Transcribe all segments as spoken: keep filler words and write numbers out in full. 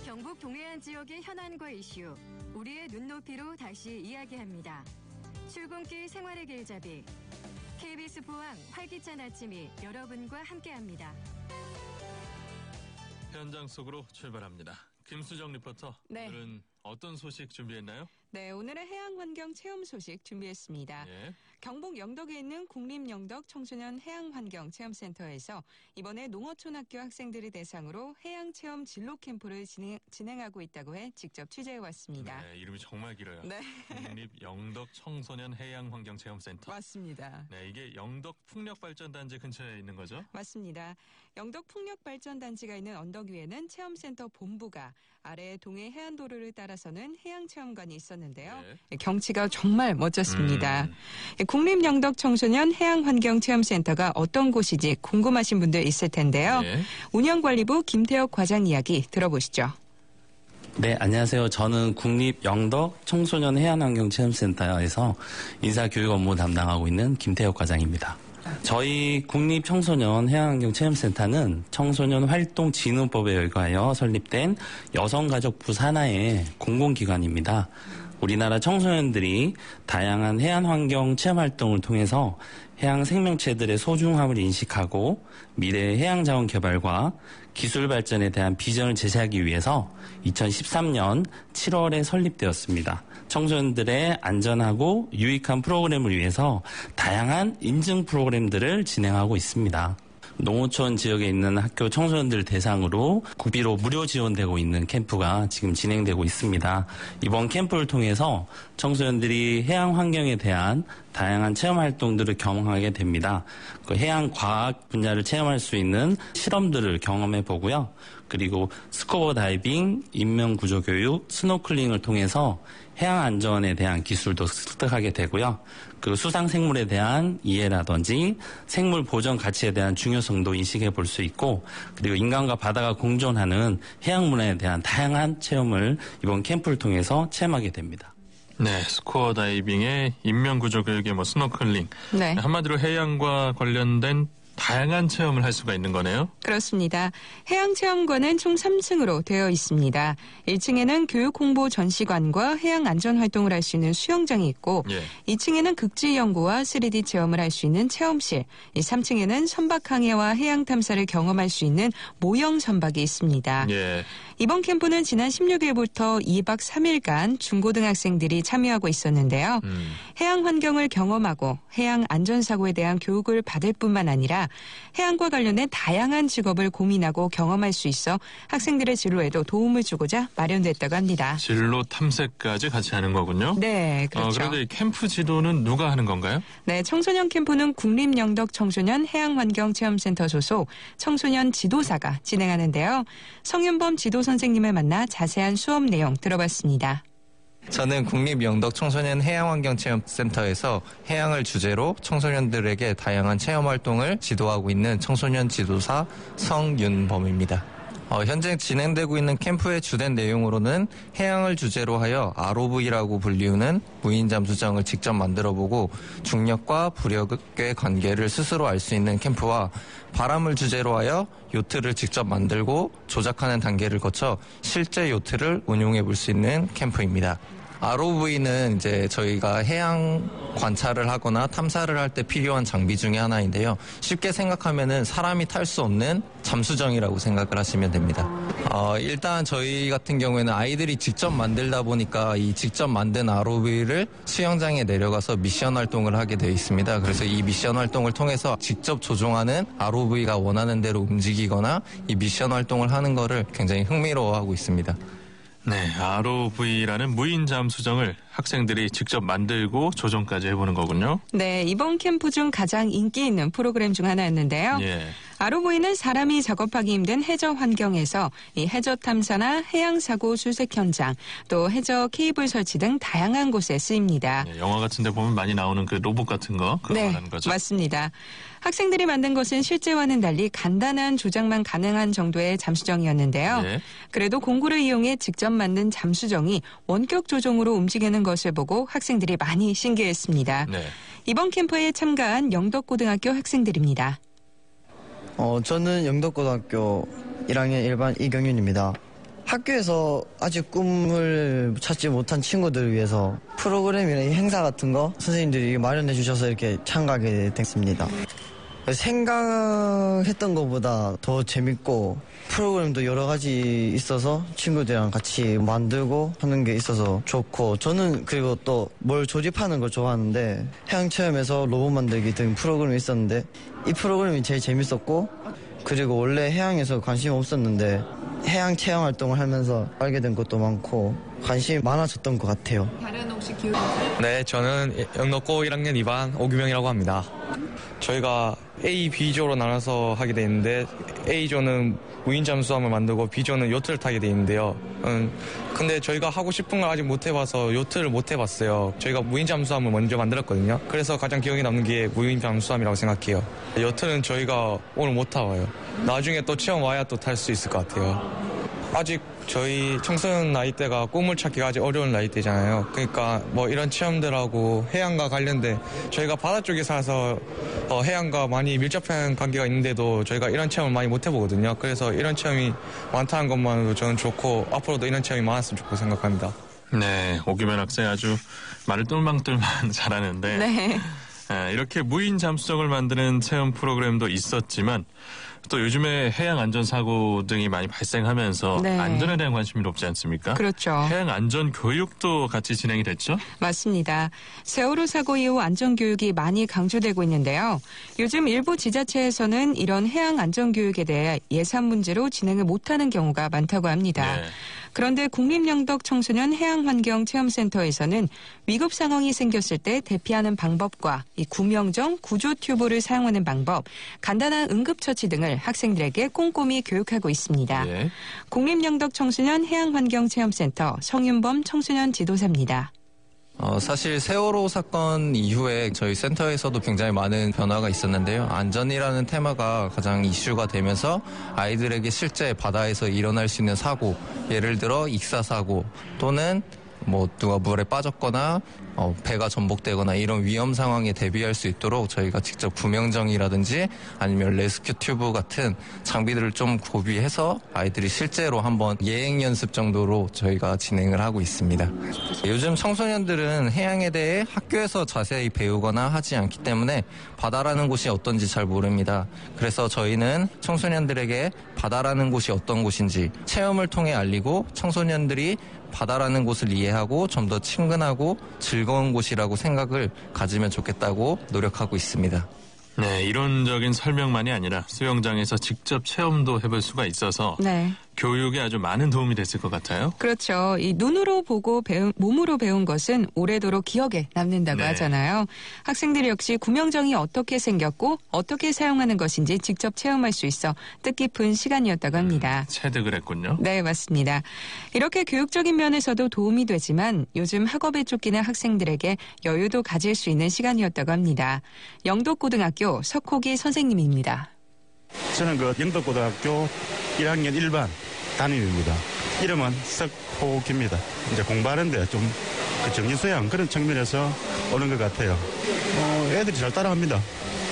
경북 동해안 지역의 현안과 이슈, 우리의 눈높이로 다시 이야기합니다. 출근길 생활의 길잡이, 케이비에스 포항 활기찬 아침이 여러분과 함께합니다. 현장 속으로 출발합니다. 김수정 리포터, 네. 오늘은 어떤 소식 준비했나요? 네, 오늘의 해양환경 체험 소식 준비했습니다. 예. 경북 영덕에 있는 국립영덕 청소년 해양환경체험센터에서 이번에 농어촌학교 학생들을 대상으로 해양체험 진로 캠프를 진행, 진행하고 있다고 해 직접 취재해왔습니다. 네, 이름이 정말 길어요. 네. 국립 영덕 청소년 해양환경체험센터. 맞습니다. 네, 이게 영덕 풍력발전단지 근처에 있는 거죠? 맞습니다. 영덕 풍력발전단지가 있는 언덕 위에는 체험센터 본부가, 아래 동해 해안도로를 따라서는 해양체험관이 있었는데요. 네. 경치가 정말 멋졌습니다. 음. 국립영덕 청소년 해양환경체험센터가 어떤 곳이지 궁금하신 분들 있을 텐데요. 네. 운영관리부 김태혁 과장 이야기 들어보시죠. 네, 안녕하세요. 저는 국립영덕 청소년 해양환경체험센터에서 인사교육 업무 담당하고 있는 김태혁 과장입니다. 저희 국립청소년 해양환경체험센터는 청소년 활동 진흥법에 의거하여 설립된 여성가족부 산하의 공공기관입니다. 우리나라 청소년들이 다양한 해안환경 체험활동을 통해서 해양 생명체들의 소중함을 인식하고 미래의 해양자원 개발과 기술 발전에 대한 비전을 제시하기 위해서 이천십삼 년 칠월에 설립되었습니다. 청소년들의 안전하고 유익한 프로그램을 위해서 다양한 인증 프로그램들을 진행하고 있습니다. 농어촌 지역에 있는 학교 청소년들 대상으로 국비로 무료 지원되고 있는 캠프가 지금 진행되고 있습니다. 이번 캠프를 통해서 청소년들이 해양 환경에 대한 다양한 체험 활동들을 경험하게 됩니다. 그 해양 과학 분야를 체험할 수 있는 실험들을 경험해 보고요. 그리고 스쿠버 다이빙, 인명 구조 교육, 스노클링을 통해서 해양 안전에 대한 기술도 습득하게 되고요. 그 수상 생물에 대한 이해라든지 생물 보전 가치에 대한 중요성도 인식해 볼 수 있고, 그리고 인간과 바다가 공존하는 해양 문화에 대한 다양한 체험을 이번 캠프를 통해서 체험하게 됩니다. 네, 스쿠버 다이빙의 인명구조 교육의 뭐 스노클링. 네. 한마디로 해양과 관련된 다양한 체험을 할 수가 있는 거네요. 그렇습니다. 해양체험관은 총 삼 층으로 되어 있습니다. 일 층에는 교육 홍보 전시관과 해양 안전 활동을 할 수 있는 수영장이 있고, 예. 이 층에는 극지 연구와 쓰리디 체험을 할 수 있는 체험실, 삼 층에는 선박 항해와 해양 탐사를 경험할 수 있는 모형 선박이 있습니다. 예. 이번 캠프는 지난 십육 일부터 이 박 삼 일간 중고등학생들이 참여하고 있었는데요. 음. 해양 환경을 경험하고 해양 안전사고에 대한 교육을 받을 뿐만 아니라 해양과 관련된 다양한 직업을 고민하고 경험할 수 있어 학생들의 진로에도 도움을 주고자 마련됐다고 합니다. 진로 탐색까지 같이 하는 거군요. 네, 그렇죠. 어, 그런데 이 캠프 지도는 누가 하는 건가요? 네, 청소년 캠프는 국립영덕 청소년 해양환경체험센터 소속 청소년 지도사가 진행하는데요. 성윤범 지도 선생님을 만나 자세한 수업 내용 들어봤습니다. 저는 국립영덕 청소년 해양환경체험센터에서 해양을 주제로 청소년들에게 다양한 체험활동을 지도하고 있는 청소년 지도사 성윤범입니다. 어, 현재 진행되고 있는 캠프의 주된 내용으로는 해양을 주제로 하여 알오브이라고 불리우는 무인 잠수정을 직접 만들어보고 중력과 부력의 관계를 스스로 알 수 있는 캠프와 바람을 주제로 하여 요트를 직접 만들고 조작하는 단계를 거쳐 실제 요트를 운용해 볼 수 있는 캠프입니다. 알오브이는 이제 저희가 해양 관찰을 하거나 탐사를 할 때 필요한 장비 중에 하나인데요. 쉽게 생각하면은 사람이 탈 수 없는 잠수정이라고 생각을 하시면 됩니다. 어, 일단 저희 같은 경우에는 아이들이 직접 만들다 보니까 이 직접 만든 알오브이를 수영장에 내려가서 미션 활동을 하게 되어 있습니다. 그래서 이 미션 활동을 통해서 직접 조종하는 알오브이가 원하는 대로 움직이거나 이 미션 활동을 하는 거를 굉장히 흥미로워하고 있습니다. 네, 알오브이라는 무인 잠수정을 학생들이 직접 만들고 조종까지 해보는 거군요. 네, 이번 캠프 중 가장 인기 있는 프로그램 중 하나였는데요. 예. 알오브이는 사람이 작업하기 힘든 해저 환경에서 이 해저 탐사나 해양 사고 수색 현장, 또 해저 케이블 설치 등 다양한 곳에 쓰입니다. 예, 영화 같은 데 보면 많이 나오는 그 로봇 같은 거, 그거 네, 말하는 거죠? 맞습니다. 학생들이 만든 것은 실제와는 달리 간단한 조작만 가능한 정도의 잠수정이었는데요. 예. 그래도 공구를 이용해 직접 만든 잠수정이 원격 조종으로 움직이는 것을 보고 학생들이 많이 신기했습니다. 네. 이번 캠프에 참가한 영덕고등학교 학생들입니다. 어, 저는 영덕고등학교 일 학년 일 반 이경윤입니다. 학교에서 아직 꿈을 찾지 못한 친구들을 위해서 프로그램이나 행사 같은 거 선생님들이 마련해 주셔서 이렇게 참가하게 됐습니다. 생각했던 것보다 더 재밌고 프로그램도 여러 가지 있어서 친구들이랑 같이 만들고 하는 게 있어서 좋고, 저는 그리고 또 뭘 조립하는 걸 좋아하는데 해양체험에서 로봇 만들기 등 프로그램이 있었는데 이 프로그램이 제일 재밌었고, 그리고 원래 해양에서 관심이 없었는데 해양 체험 활동을 하면서 알게 된 것도 많고 관심이 많아졌던 것 같아요. 다른 혹시 교육? 네, 저는 영덕고 일 학년 이 반 오규명이라고 합니다. 저희가 A, B조로 나눠서 하게 돼 있는데 A조는 무인 잠수함을 만들고 B조는 요트를 타게 돼 있는데요. 음, 근데 저희가 하고 싶은 걸 아직 못 해봐서 요트를 못 해봤어요. 저희가 무인 잠수함을 먼저 만들었거든요. 그래서 가장 기억에 남는 게 무인 잠수함이라고 생각해요. 요트는 저희가 오늘 못 타봐요. 나중에 또 체험 와야 또 탈 수 있을 것 같아요. 아직 저희 청소년 나이대가 꿈을 찾기가 아직 어려운 나이대잖아요. 그러니까 뭐 이런 체험들하고 해양과 관련된, 저희가 바다 쪽에 살아서 어 해양과 많이 밀접한 관계가 있는데도 저희가 이런 체험을 많이 못 해보거든요. 그래서 이런 체험이 많다는 것만으로도 저는 좋고 앞으로도 이런 체험이 많았으면 좋고 생각합니다. 네, 오규면 학생 아주 말을 똘망똘망 잘하는데 네. 에, 이렇게 무인 잠수정을 만드는 체험 프로그램도 있었지만 또 요즘에 해양 안전 사고 등이 많이 발생하면서 네. 안전에 대한 관심이 높지 않습니까? 그렇죠. 해양 안전 교육도 같이 진행이 됐죠? 맞습니다. 세월호 사고 이후 안전교육이 많이 강조되고 있는데요. 요즘 일부 지자체에서는 이런 해양 안전교육에 대해 예산 문제로 진행을 못하는 경우가 많다고 합니다. 네. 그런데 국립영덕 청소년 해양환경체험센터에서는 위급 상황이 생겼을 때 대피하는 방법과 이 구명정, 구조 튜브를 사용하는 방법, 간단한 응급처치 등을 학생들에게 꼼꼼히 교육하고 있습니다. 예. 국립영덕 청소년 해양환경체험센터 성윤범 청소년 지도사입니다. 어, 사실 세월호 사건 이후에 저희 센터에서도 굉장히 많은 변화가 있었는데요. 안전이라는 테마가 가장 이슈가 되면서 아이들에게 실제 바다에서 일어날 수 있는 사고, 예를 들어 익사 사고 또는 뭐 누가 물에 빠졌거나 어, 배가 전복되거나 이런 위험 상황에 대비할 수 있도록 저희가 직접 구명정이라든지 아니면 레스큐 튜브 같은 장비들을 좀 구비해서 아이들이 실제로 한번 예행 연습 정도로 저희가 진행을 하고 있습니다. 요즘 청소년들은 해양에 대해 학교에서 자세히 배우거나 하지 않기 때문에 바다라는 곳이 어떤지 잘 모릅니다. 그래서 저희는 청소년들에게 바다라는 곳이 어떤 곳인지 체험을 통해 알리고 청소년들이 바다라는 곳을 이해하고 좀 더 친근하고 즐거운 곳이라고 생각을 가지면 좋겠다고 노력하고 있습니다. 네, 이론적인 설명만이 아니라 수영장에서 직접 체험도 해볼 수가 있어서 네. 교육에 아주 많은 도움이 됐을 것 같아요. 그렇죠. 이 눈으로 보고 배운, 몸으로 배운 것은 오래도록 기억에 남는다고 네. 하잖아요. 학생들이 역시 구명정이 어떻게 생겼고 어떻게 사용하는 것인지 직접 체험할 수 있어 뜻깊은 시간이었다고 합니다. 음, 체득을 했군요. 네, 맞습니다. 이렇게 교육적인 면에서도 도움이 되지만 요즘 학업에 쫓기는 학생들에게 여유도 가질 수 있는 시간이었다고 합니다. 영덕고등학교 석호기 선생님입니다. 저는 그 영덕고등학교 일 학년 일 반 담임입니다. 이름은 석호기입니다. 이제 공부하는데 좀 그 정신소양 그런 측면에서 오는 것 같아요. 어, 애들이 잘 따라합니다.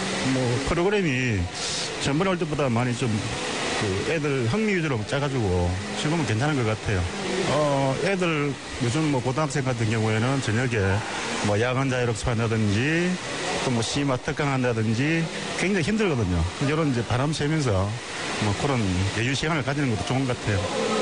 뭐 프로그램이 전번에 올 때보다 많이 좀 그 애들 흥미 위주로 짜가지고 지금은 괜찮은 것 같아요. 어, 애들 요즘 뭐 고등학생 같은 경우에는 저녁에 뭐 야간 자율 학습한다든지 또 뭐 심화 특강 한다든지 굉장히 힘들거든요. 이런 이제 바람 쐬면서 뭐 그런 여유 시간을 가지는 것도 좋은 것 같아요.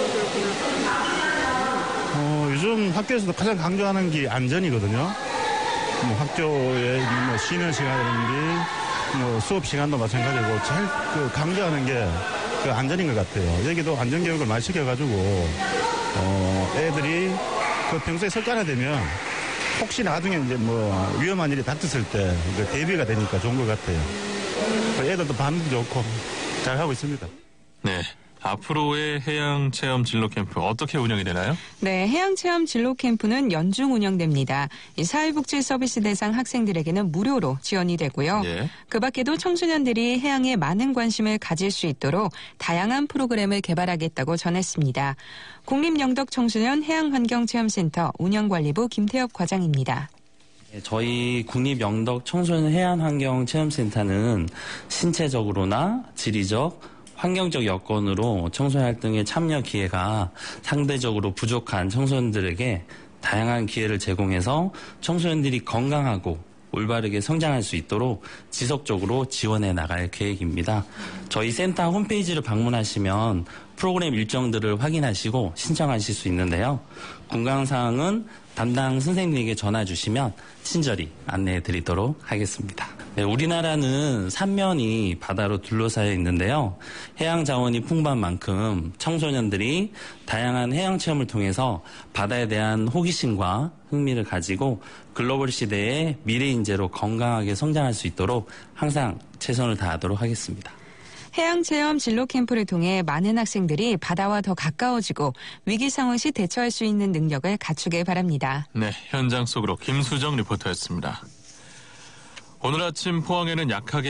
어, 요즘 학교에서도 가장 강조하는 게 안전이거든요. 뭐 학교에 뭐 쉬는 시간이라든지 뭐 수업 시간도 마찬가지고 제일 그 강조하는 게 그 안전인 것 같아요. 여기도 안전교육을 많이 시켜가지고 어, 애들이 그 평소에 습관화되면 혹시 나중에 이제 뭐 위험한 일이 닥쳤을 때 그 대비가 되니까 좋은 것 같아요. 애들도 반응도 좋고 잘 하고 있습니다. 네. 앞으로의 해양 체험 진로 캠프 어떻게 운영이 되나요? 네, 해양체험 진로 캠프는 연중 운영됩니다. 이 사회복지 서비스 대상 학생들에게는 무료로 지원이 되고요. 예. 그 밖에도 청소년들이 해양에 많은 관심을 가질 수 있도록 다양한 프로그램을 개발하겠다고 전했습니다. 국립영덕청소년 해양환경체험센터 운영관리부 김태엽 과장입니다. 저희 국립영덕 청소년 해양환경체험센터는 신체적으로나 지리적, 환경적 여건으로 청소년 활동에 참여 기회가 상대적으로 부족한 청소년들에게 다양한 기회를 제공해서 청소년들이 건강하고 올바르게 성장할 수 있도록 지속적으로 지원해 나갈 계획입니다. 저희 센터 홈페이지를 방문하시면 프로그램 일정들을 확인하시고 신청하실 수 있는데요. 궁금사항은 담당 선생님에게 전화 주시면 친절히 안내해 드리도록 하겠습니다. 네, 우리나라는 삼면이 바다로 둘러싸여 있는데요. 해양 자원이 풍부한 만큼 청소년들이 다양한 해양 체험을 통해서 바다에 대한 호기심과 흥미를 가지고 글로벌 시대의 미래 인재로 건강하게 성장할 수 있도록 항상 최선을 다하도록 하겠습니다. 해양체험 진로 캠프를 통해 많은 학생들이 바다와 더 가까워지고 위기 상황 시 대처할 수 있는 능력을 갖추길 바랍니다. 네, 현장 속으로 김수정 리포터였습니다. 오늘 아침 포항에는 약하게